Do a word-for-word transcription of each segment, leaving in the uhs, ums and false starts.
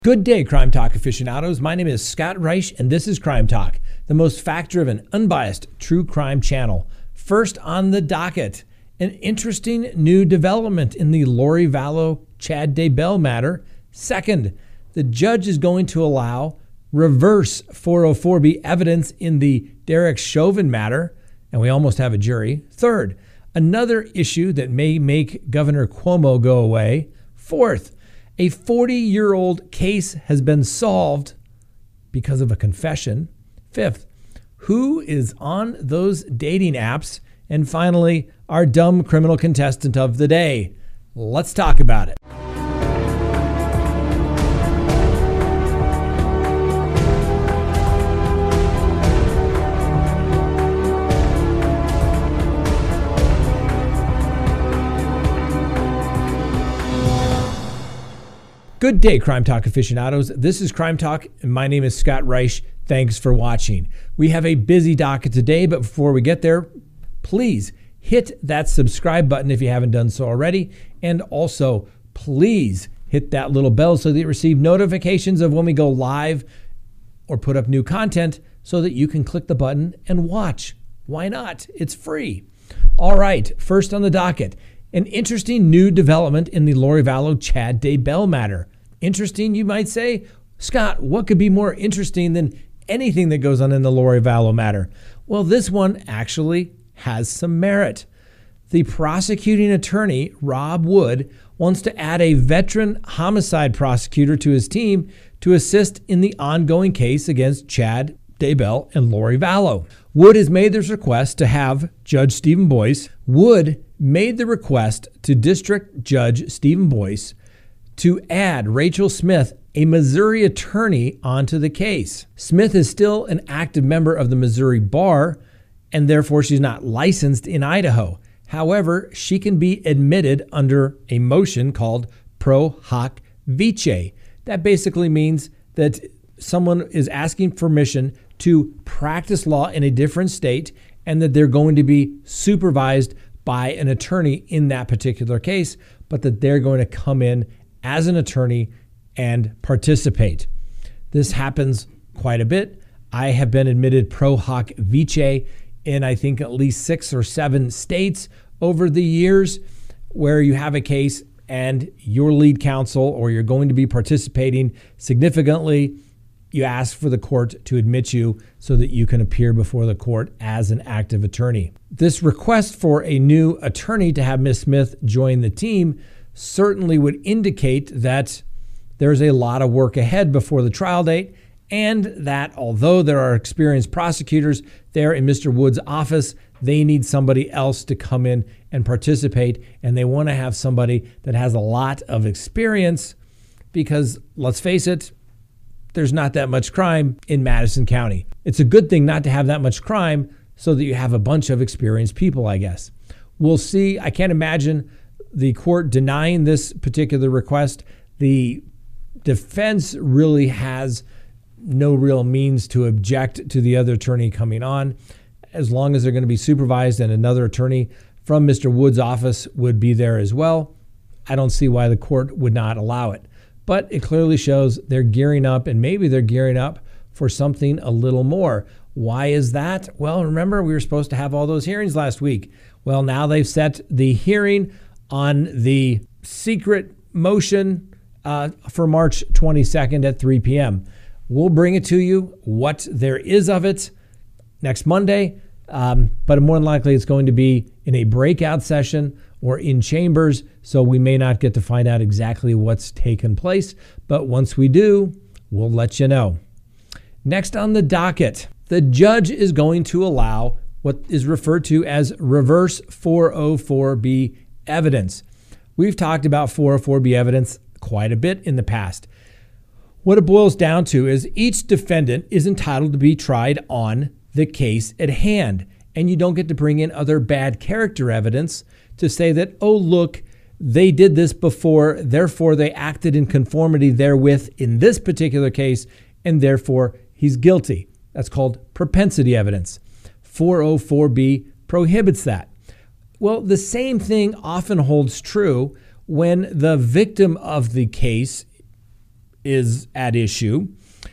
Good day, Crime Talk aficionados. My name is Scott Reich, and this is Crime Talk, the most fact-driven, unbiased true crime channel. First on the docket, an interesting new development in the Lori Vallow Chad Daybell matter. Second, the judge is going to allow reverse four oh four B evidence in the Derek Chauvin matter, and we almost have a jury. Third, another issue that may make Governor Cuomo go away. Fourth, a forty-year-old case has been solved because of a confession. Fifth, who is on those dating apps? And finally, our dumb criminal contestant of the day. Let's talk about it. Good day, Crime Talk aficionados. This is Crime Talk, and my name is Scott Reich. Thanks for watching. We have a busy docket today, but before we get there, please hit that subscribe button if you haven't done so already, and also please hit that little bell so that you receive notifications of when we go live or put up new content so that you can click the button and watch. Why not? It's free. All right, first on the docket, an interesting new development in the Lori Vallow Chad Daybell matter. Interesting, you might say? Scott, what could be more interesting than anything that goes on in the Lori Vallow matter? Well, this one actually has some merit. The prosecuting attorney, Rob Wood, wants to add a veteran homicide prosecutor to his team to assist in the ongoing case against Chad Daybell and Lori Vallow. Wood has made this request to have Judge Stephen Boyce. Wood made the request to District Judge Stephen Boyce to add Rachel Smith, a Missouri attorney, onto the case. Smith is still an active member of the Missouri Bar, and therefore she's not licensed in Idaho. However, she can be admitted under a motion called pro hoc vice. That basically means that someone is asking permission to practice law in a different state and that they're going to be supervised by an attorney in that particular case, but that they're going to come in as an attorney and participate. This happens quite a bit. I have been admitted pro hoc vice in I think at least six or seven states over the years, where you have a case and your lead counsel, or you're going to be participating significantly, you ask for the court to admit you so that you can appear before the court as an active attorney. This request for a new attorney to have Miz Smith join the team certainly would indicate that there's a lot of work ahead before the trial date, and that although there are experienced prosecutors there in Mister Wood's office, they need somebody else to come in and participate, and they want to have somebody that has a lot of experience because, let's face it, there's not that much crime in Madison County. It's a good thing not to have that much crime so that you have a bunch of experienced people, I guess. We'll see. I can't imagine the court denying this particular request. The defense really has no real means to object to the other attorney coming on, as long as they're going to be supervised and another attorney from Mister Wood's office would be there as well. I don't see why the court would not allow it. But it clearly shows they're gearing up, and maybe they're gearing up for something a little more. Why is that? Well, remember, we were supposed to have all those hearings last week. Well, now they've set the hearing on the secret motion uh, for March twenty-second at three p.m. We'll bring it to you, what there is of it, next Monday. Um, but more than likely, it's going to be in a breakout session or in chambers, so we may not get to find out exactly what's taken place. But once we do, we'll let you know. Next on the docket, the judge is going to allow what is referred to as reverse four oh four B evidence. We've talked about four oh four B evidence quite a bit in the past. What it boils down to is each defendant is entitled to be tried on the case at hand, and you don't get to bring in other bad character evidence to say that, oh, look, they did this before, therefore they acted in conformity therewith in this particular case, and therefore he's guilty. That's called propensity evidence. four oh four B prohibits that. Well, the same thing often holds true when the victim of the case is at issue,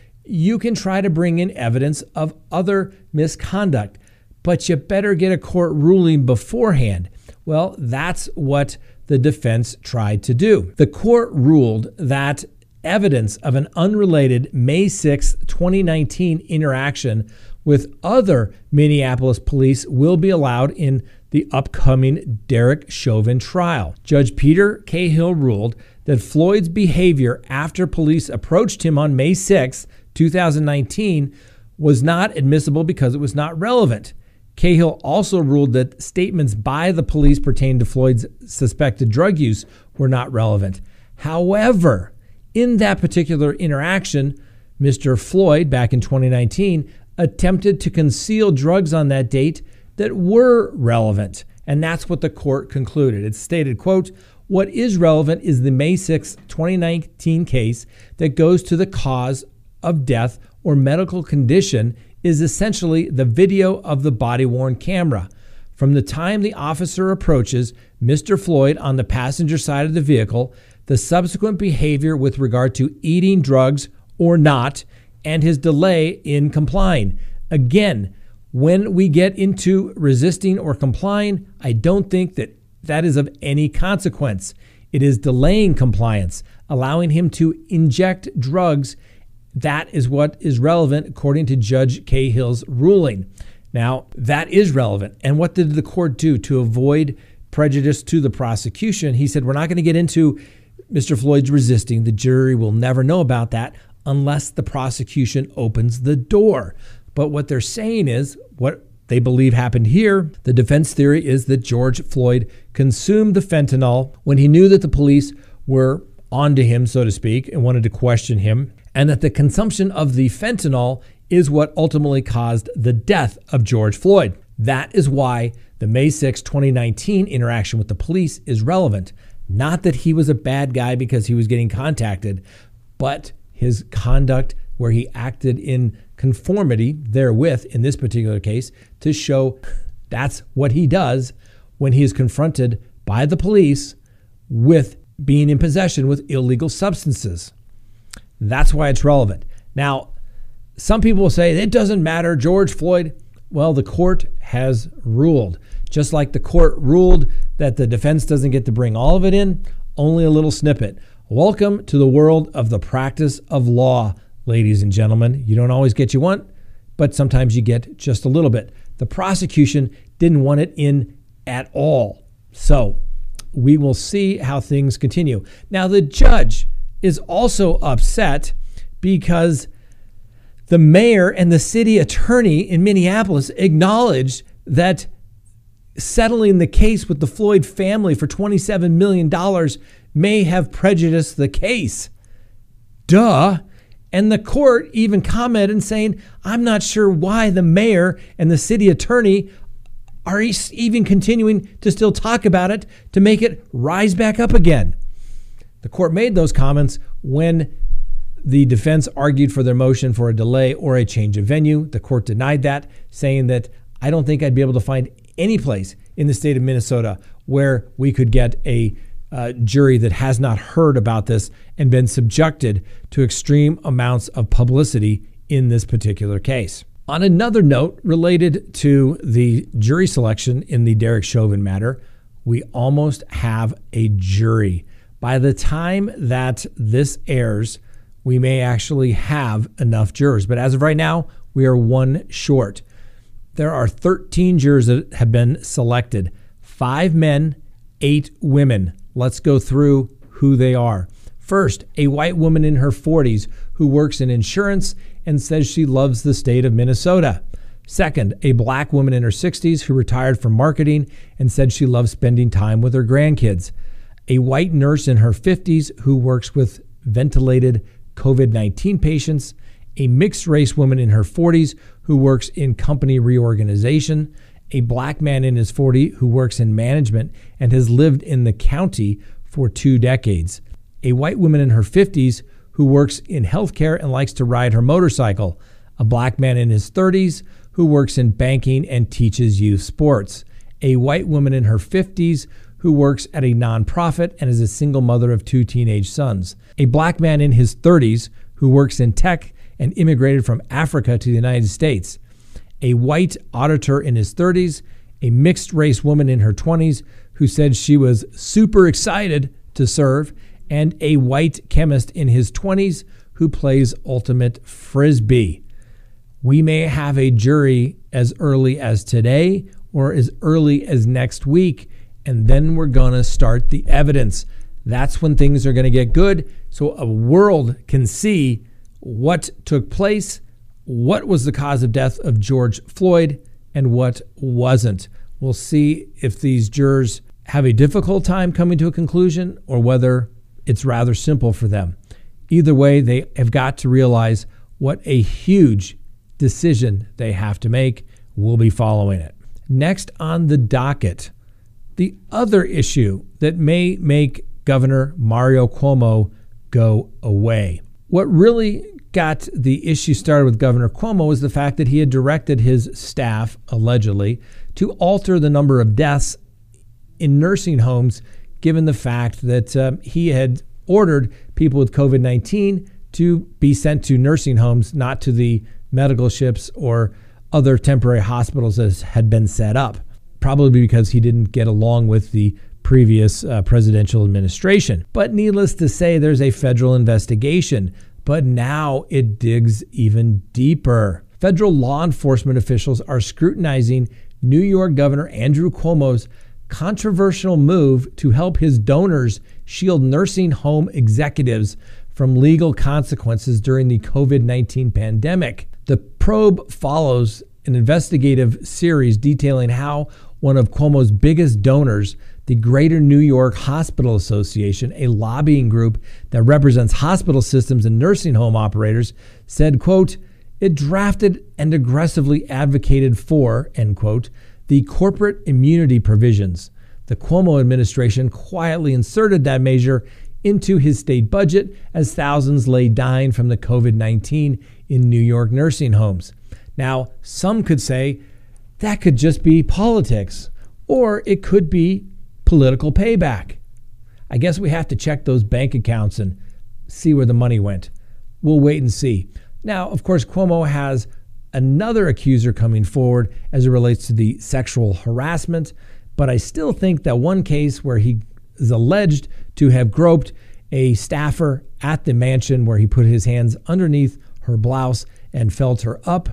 you can try to bring in evidence of other misconduct, but you better get a court ruling beforehand. Well, that's what the defense tried to do. The court ruled that evidence of an unrelated May sixth, twenty nineteen interaction with other Minneapolis police will be allowed in the upcoming Derek Chauvin trial. Judge Peter Cahill ruled that Floyd's behavior after police approached him on May sixth, twenty nineteen was not admissible because it was not relevant. Cahill also ruled that statements by the police pertaining to Floyd's suspected drug use were not relevant. However, in that particular interaction, Mister Floyd, back in twenty nineteen, attempted to conceal drugs on that date that were relevant. And that's what the court concluded. It stated, quote, "What is relevant is the May sixth, twenty nineteen case that goes to the cause of death or medical condition is essentially the video of the body-worn camera. From the time the officer approaches Mister Floyd on the passenger side of the vehicle, the subsequent behavior with regard to eating drugs or not, and his delay in complying. Again, when we get into resisting or complying, I don't think that that is of any consequence. It is delaying compliance, allowing him to inject drugs. That is what is relevant according to Judge Cahill's ruling. Now, that is relevant. And what did the court do to avoid prejudice to the prosecution? He said, we're not going to get into Mister Floyd's resisting. The jury will never know about that unless the prosecution opens the door. But what they're saying is what they believe happened here. The defense theory is that George Floyd consumed the fentanyl when he knew that the police were onto him, so to speak, and wanted to question him, and that the consumption of the fentanyl is what ultimately caused the death of George Floyd. That is why the May sixth, twenty nineteen interaction with the police is relevant. Not that he was a bad guy because he was getting contacted, but his conduct where he acted in conformity therewith, in this particular case, to show that's what he does when he is confronted by the police with being in possession with illegal substances. That's why it's relevant. Now, some people will say, it doesn't matter, George Floyd. Well, the court has ruled. Just like the court ruled that the defense doesn't get to bring all of it in, only a little snippet. Welcome to the world of the practice of law, ladies and gentlemen. You don't always get what you want, but sometimes you get just a little bit. The prosecution didn't want it in at all. So we will see how things continue. Now, the judge is also upset because the mayor and the city attorney in Minneapolis acknowledged that settling the case with the Floyd family for twenty-seven million dollars may have prejudiced the case. Duh. And the court even commented saying, I'm not sure why the mayor and the city attorney are even continuing to still talk about it to make it rise back up again. The court made those comments when the defense argued for their motion for a delay or a change of venue. The court denied that, saying that I don't think I'd be able to find any place in the state of Minnesota where we could get a uh, jury that has not heard about this and been subjected to extreme amounts of publicity in this particular case. On another note related to the jury selection in the Derek Chauvin matter, we almost have a jury. By the time that this airs, we may actually have enough jurors. But as of right now, we are one short. There are thirteen jurors that have been selected. Five men, eight women. Let's go through who they are. First, a white woman in her forties who works in insurance and says she loves the state of Minnesota. Second, a black woman in her sixties who retired from marketing and said she loves spending time with her grandkids. A white nurse in her fifties who works with ventilated covid nineteen patients. A mixed race woman in her forties who works in company reorganization. A black man in his forties who works in management and has lived in the county for two decades. A white woman in her fifties who works in healthcare and likes to ride her motorcycle. A black man in his thirties who works in banking and teaches youth sports. A white woman in her fifties who works at a nonprofit and is a single mother of two teenage sons. A black man in his thirties who works in tech and immigrated from Africa to the United States. A white auditor in his thirties, a mixed-race woman in her twenties who said she was super excited to serve, and a white chemist in his twenties who plays ultimate frisbee. We may have a jury as early as today or as early as next week, and then we're going to start the evidence. That's when things are going to get good, so a world can see what took place, what was the cause of death of George Floyd, and what wasn't. We'll see if these jurors have a difficult time coming to a conclusion or whether it's rather simple for them. Either way, they have got to realize what a huge decision they have to make. We'll be following it. Next on the docket, the other issue that may make Governor Mario Cuomo go away. What really got the issue started with Governor Cuomo was the fact that he had directed his staff, allegedly, to alter the number of deaths in nursing homes, given the fact that um, he had ordered people with covid nineteen to be sent to nursing homes, not to the medical ships or other temporary hospitals as had been set up, probably because he didn't get along with the previous uh, presidential administration. But needless to say, there's a federal investigation, but now it digs even deeper. Federal law enforcement officials are scrutinizing New York Governor Andrew Cuomo's controversial move to help his donors shield nursing home executives from legal consequences during the covid nineteen pandemic. The probe follows an investigative series detailing how one of Cuomo's biggest donors, the Greater New York Hospital Association, a lobbying group that represents hospital systems and nursing home operators, said, quote, it drafted and aggressively advocated for, end quote, the corporate immunity provisions. The Cuomo administration quietly inserted that measure into his state budget as thousands lay dying from the covid nineteen in New York nursing homes. Now, some could say that could just be politics, or it could be political payback. I guess we have to check those bank accounts and see where the money went. We'll wait and see. Now, of course, Cuomo has another accuser coming forward as it relates to the sexual harassment, but I still think that one case where he is alleged to have groped a staffer at the mansion where he put his hands underneath her blouse and felt her up,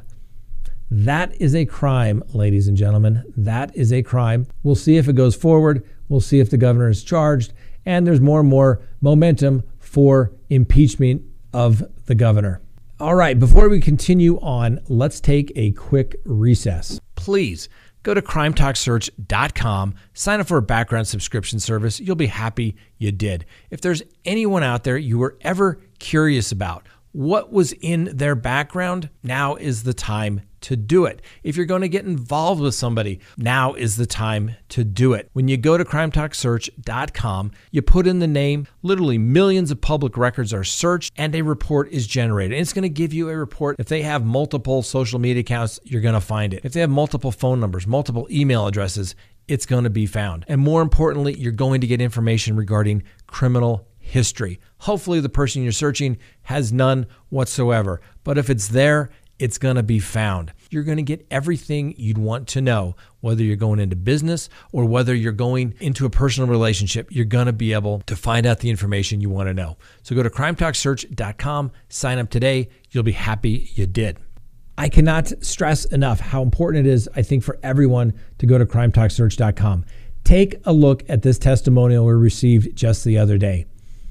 that is a crime, ladies and gentlemen. That is a crime. We'll see if it goes forward. We'll see if the governor is charged. And there's more and more momentum for impeachment of the governor. All right, before we continue on, let's take a quick recess. Please go to crime talk search dot com, sign up for a background subscription service. You'll be happy you did. If there's anyone out there you were ever curious about what was in their background, now is the time to do it. If you're going to get involved with somebody, now is the time to do it. When you go to crime talk search dot com, you put in the name, literally millions of public records are searched, and a report is generated. And it's going to give you a report. If they have multiple social media accounts, you're going to find it. If they have multiple phone numbers, multiple email addresses, it's going to be found. And more importantly, you're going to get information regarding criminal history. Hopefully the person you're searching has none whatsoever. But if it's there, it's going to be found. You're going to get everything you'd want to know, whether you're going into business or whether you're going into a personal relationship. You're going to be able to find out the information you want to know. So go to crime talk search dot com, sign up today. You'll be happy you did. I cannot stress enough how important it is, I think, for everyone to go to crime talk search dot com. Take a look at this testimonial we received just the other day.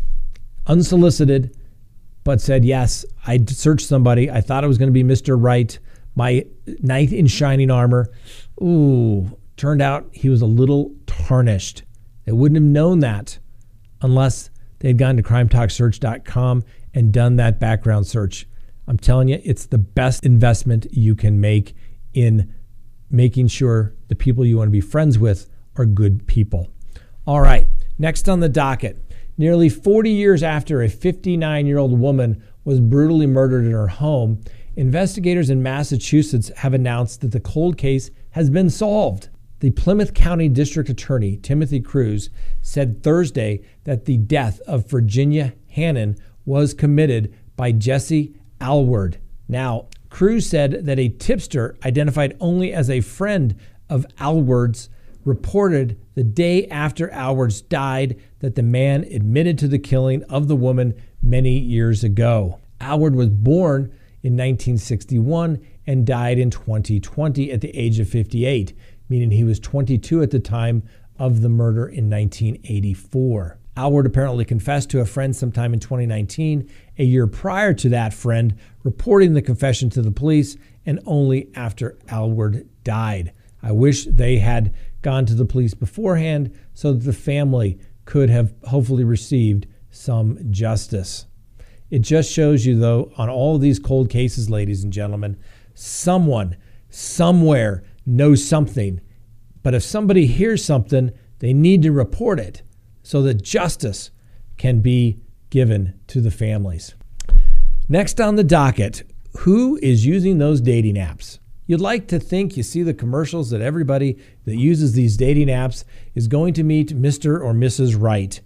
Unsolicited, but said, yes, I searched somebody. I thought it was going to be Mister Right, my knight in shining armor. Ooh, turned out he was a little tarnished. They wouldn't have known that unless they had gone to crime talk search dot com and done that background search. I'm telling you, it's the best investment you can make in making sure the people you want to be friends with are good people. All right, next on the docket. Nearly forty years after a fifty-nine-year-old woman was brutally murdered in her home, investigators in Massachusetts have announced that the cold case has been solved. The Plymouth County District Attorney, Timothy Cruz, said Thursday that the death of Virginia Hannon was committed by Jesse Alward. Now, Cruz said that a tipster identified only as a friend of Alward's reported the day after Alward's died that the man admitted to the killing of the woman many years ago. Alward was born in nineteen sixty-one and died in twenty twenty at the age of fifty-eight, meaning he was twenty-two at the time of the murder in nineteen eighty-four. Alward apparently confessed to a friend sometime in twenty nineteen, a year prior to that friend reporting the confession to the police, and only after Alward died. I wish they had gone to the police beforehand so that the family could have hopefully received some justice. It just shows you, though, on all of these cold cases, ladies and gentlemen, someone, somewhere knows something. But if somebody hears something, they need to report it so that justice can be given to the families. Next on the docket, who is using those dating apps? You'd like to think you see the commercials that everybody that uses these dating apps is going to meet Mister or Missus Right.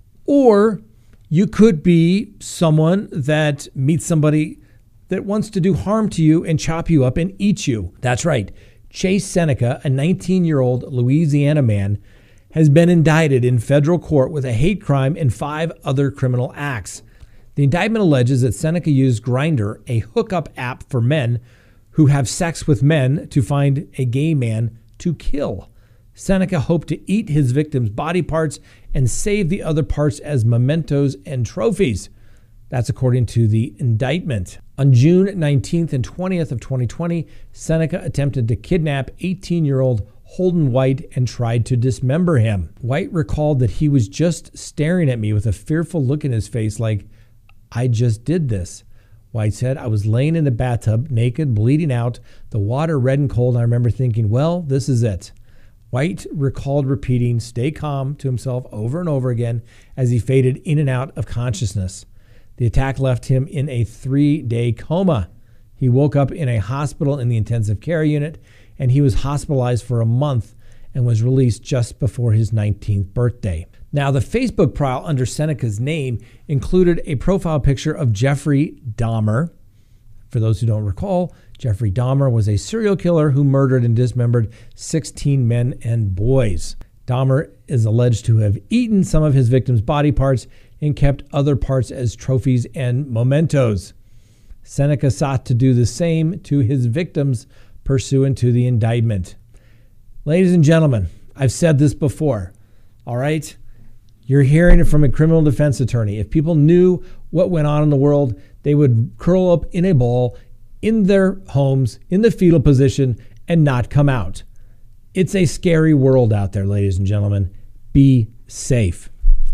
Or you could be someone that meets somebody that wants to do harm to you and chop you up and eat you. That's right. Chase Seneca, a nineteen-year-old Louisiana man, has been indicted in federal court with a hate crime and five other criminal acts. The indictment alleges that Seneca used Grindr, a hookup app for men who have sex with men, to find a gay man to kill. Seneca hoped to eat his victims' body parts and save the other parts as mementos and trophies. That's according to the indictment. On June nineteenth and twentieth of twenty twenty, Seneca attempted to kidnap eighteen-year-old Holden White and tried to dismember him. White recalled that he was just staring at me with a fearful look in his face like, "I just did this." White said, "I was laying in the bathtub, naked, bleeding out, the water red and cold. I remember thinking, well, this is it." White recalled repeating, "Stay calm," to himself over and over again as he faded in and out of consciousness. The attack left him in a three-day coma. He woke up in a hospital in the intensive care unit, and he was hospitalized for a month and was released just before his nineteenth birthday. Now, the Facebook profile under Seneca's name included a profile picture of Jeffrey Dahmer. For those who don't recall, Jeffrey Dahmer was a serial killer who murdered and dismembered sixteen men and boys. Dahmer is alleged to have eaten some of his victims' body parts and kept other parts as trophies and mementos. Seneca sought to do the same to his victims pursuant to the indictment. Ladies and gentlemen, I've said this before, all right? You're hearing it from a criminal defense attorney. If people knew what went on in the world, they would curl up in a ball in their homes, in the fetal position, and not come out. It's a scary world out there, ladies and gentlemen. Be safe.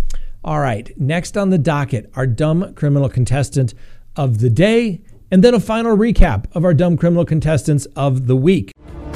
All right, next on the docket, our dumb criminal contestant of the day, and then a final recap of our dumb criminal contestants of the week.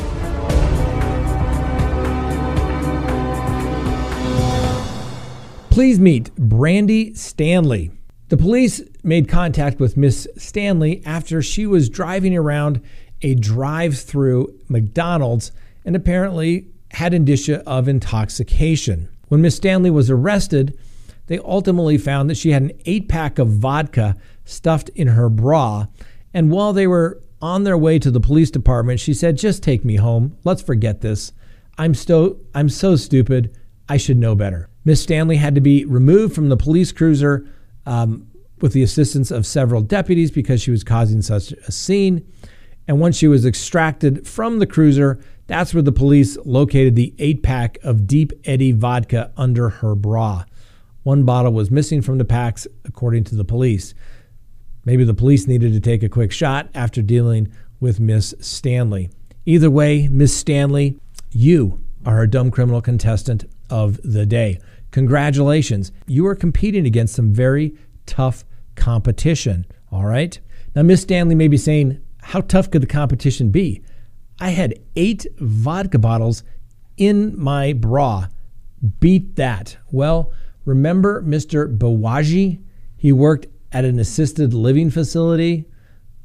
Please meet Brandy Stanley. The police made contact with Miss Stanley after she was driving around a drive-through McDonald's and apparently had indicia of intoxication. When Miss Stanley was arrested, they ultimately found that she had an eight-pack of vodka stuffed in her bra, and while they were on their way to the police department, she said, "Just take me home. Let's forget this. I'm so, I'm so stupid. I should know better." Miss Stanley had to be removed from the police cruiser um, with the assistance of several deputies because she was causing such a scene. And once she was extracted from the cruiser, that's where the police located the eight-pack of Deep Eddy vodka under her bra. One bottle was missing from the packs, according to the police. Maybe the police needed to take a quick shot after dealing with Miss Stanley. Either way, Miss Stanley, you are our dumb criminal contestant of the day. Congratulations. You are competing against some very tough competition. All right. Now, Miss Stanley may be saying, how tough could the competition be? I had eight vodka bottles in my bra. Beat that. Well, remember Mister Bawaji? He worked at an assisted living facility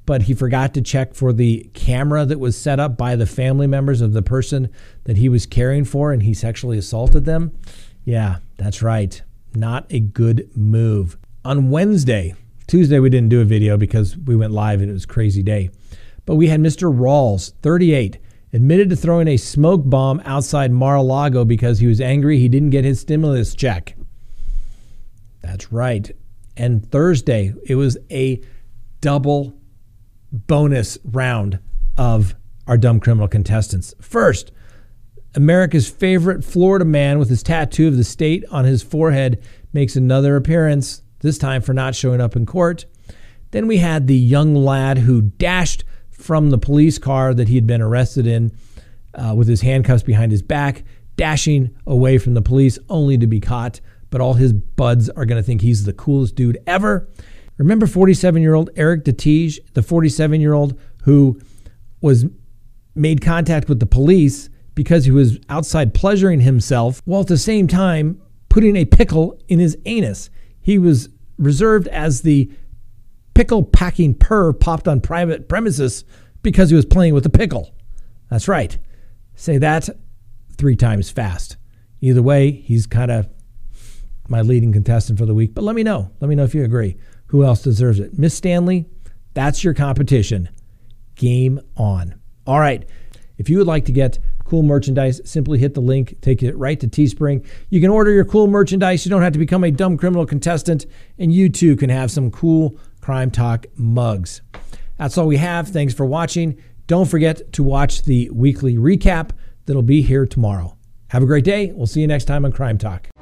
but he forgot to check for the camera that was set up by the family members of the person that he was caring for, and he sexually assaulted them. Yeah, that's right. Not a good move. On Wednesday, Tuesday we didn't do a video because we went live and it was a crazy day. But we had Mister Rawls, thirty-eight, admitted to throwing a smoke bomb outside Mar-a-Lago because he was angry he didn't get his stimulus check. That's right. And Thursday, it was a double bonus round of our Dumb Criminal contestants. First, America's favorite Florida man with his tattoo of the state on his forehead makes another appearance, this time for not showing up in court. Then we had the young lad who dashed from the police car that he had been arrested in uh, with his handcuffs behind his back, dashing away from the police only to be caught. But all his buds are going to think he's the coolest dude ever. Remember forty-seven-year-old Eric Detige, the forty-seven-year-old who was made contact with the police because he was outside pleasuring himself while at the same time putting a pickle in his anus. He was reserved as the pickle-packing purr popped on private premises because he was playing with a pickle. That's right. Say that three times fast. Either way, he's kind of my leading contestant for the week. But let me know. Let me know if you agree. Who else deserves it? Miss Stanley, that's your competition. Game on. All right. If you would like to get cool merchandise, simply hit the link, take it right to Teespring. You can order your cool merchandise. You don't have to become a Dumb Criminal contestant, and you too can have some cool Crime Talk mugs. That's all we have. Thanks for watching. Don't forget to watch the weekly recap that'll be here tomorrow. Have a great day. We'll see you next time on Crime Talk.